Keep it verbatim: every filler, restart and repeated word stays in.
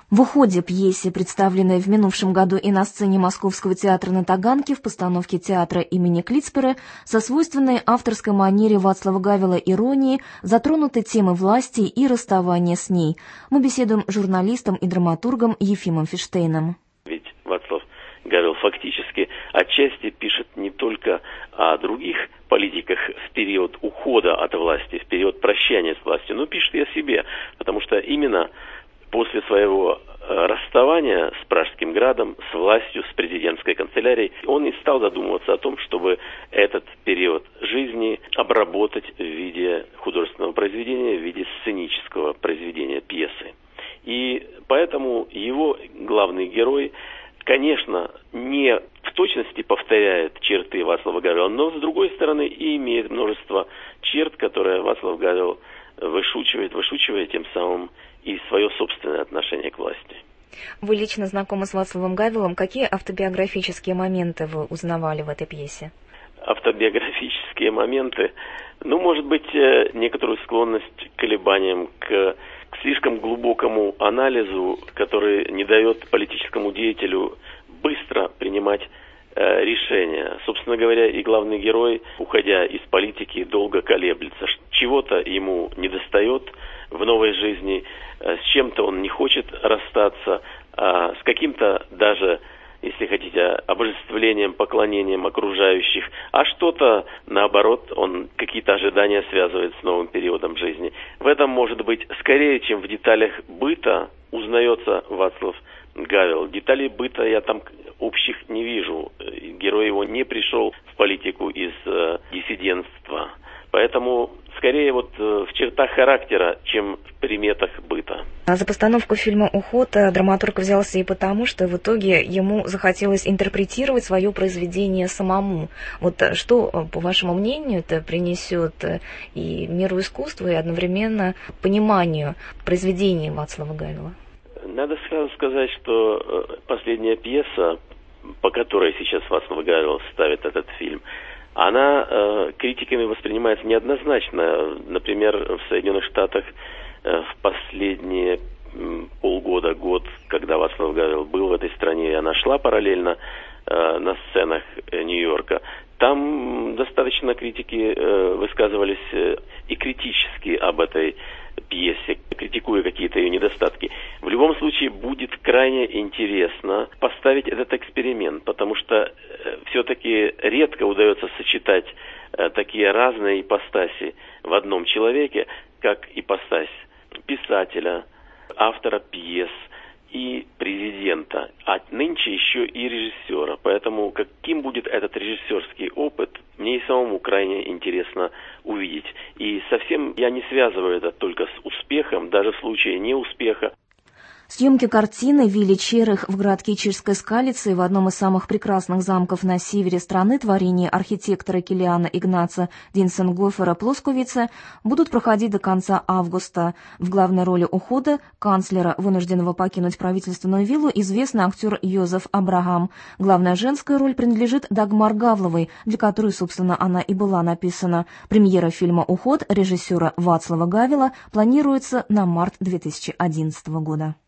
В «Уходе» пьесе, представленной в минувшем году и на сцене Московского театра на Таганке в постановке театра имени Клицпера, со свойственной авторской манере Вацлава Гавела иронии затронуты темы власти и расставания с ней. Мы беседуем с журналистом и драматургом Ефимом Фиштейном. Ведь Вацлав Гавел фактически отчасти пишет не только о других политиках в период ухода от власти, в период прощания с властью, но пишет и о себе, потому что именно после своего расставания с Пражским градом, с властью, с президентской канцелярией, он и стал задумываться о том, чтобы этот период жизни обработать в виде художественного произведения, в виде сценического произведения, пьесы. И поэтому его главный герой, конечно, не в точности повторяет черты Вацлава Гавела, но, с другой стороны, и имеет множество черт, которые Вацлав Гавел вышучивает, вышучивая тем самым и свое собственное отношение к власти. Вы лично знакомы с Вацлавом Гавелом. Какие автобиографические моменты вы узнавали в этой пьесе? Автобиографические моменты, ну, может быть, некоторую склонность к колебаниям, к, к слишком глубокому анализу, который не дает политическому деятелю быстро принимать э, решения. Собственно говоря, и главный герой, уходя из политики, долго колеблется. Чего-то ему недостает в новой жизни, с чем-то он не хочет расстаться, а с каким-то даже, если хотите, обожествлением, поклонением окружающих, а что-то, наоборот, он какие-то ожидания связывает с новым периодом жизни. В этом, может быть, скорее, чем в деталях быта, узнается Вацлав Гавел. Деталей быта я там общих не вижу. Герой его не пришел в политику из э, диссидентства. Поэтому скорее вот в чертах характера, чем в приметах быта. А за постановку фильма «Уход» драматург взялся и потому, что в итоге ему захотелось интерпретировать свое произведение самому. Вот что, по вашему мнению, это принесет и миру искусства, и одновременно пониманию произведения Вацлава Гавела? Надо сразу сказать, что последняя пьеса, по которой сейчас Вацлав Гавел ставит этот фильм, она э, критиками воспринимается неоднозначно. Например, в Соединенных Штатах э, в последние э, полгода, год, когда Вацлав Гавел был в этой стране, и она шла параллельно э, на сценах э, Нью-Йорка, там достаточно критики э, высказывались э, и критически об этой пьесе, критикуя какие-то ее недостатки. В любом случае будет крайне интересно поставить этот эксперимент, потому что э, все-таки редко удается сочетать э, такие разные ипостаси в одном человеке, как ипостась писателя, автора пьес и президента, а нынче еще и режиссера. Поэтому каким будет этот режиссерский опыт, мне и самому крайне интересно увидеть. И совсем я не связываю это только с успехом, даже в случае неуспеха. Съемки картины Вилли Черых в городке Чижской Скалицы, в одном из самых прекрасных замков на севере страны, творение архитектора Килиана Игнаца Динсенгофера Плосковица, будут проходить до конца августа. В главной роли «Ухода» канцлера, вынужденного покинуть правительственную виллу, известный актер Йозеф Абрагам. Главная женская роль принадлежит Дагмар Гавловой, для которой, собственно, она и была написана. Премьера фильма «Уход» режиссера Вацлава Гавела планируется на март две тысячи одиннадцатого года.